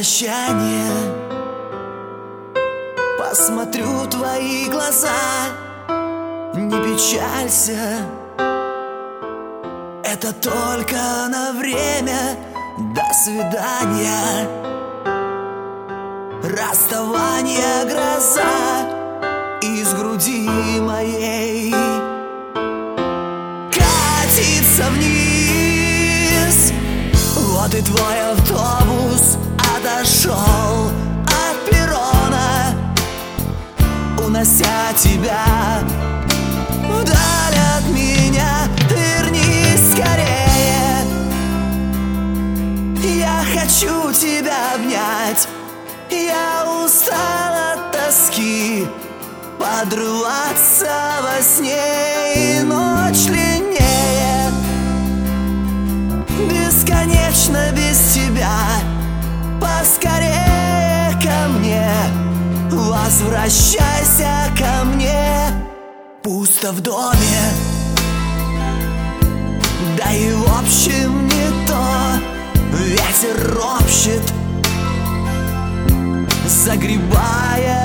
прощание посмотрю твои глаза. Не печалься, это только на время. До свидания. Расставание гроза из груди моей катится вниз. Вот и твой автобус отошел от перрона, унося тебя вдаль от меня. Вернись скорее, я хочу тебя обнять. Я устал от тоски подрываться во сне, и ночь длиннее, бесконечно без тебя. Поскорее ко мне, возвращайся ко мне. Пусто в доме, да и в общем не то. Ветер ропщет, загребая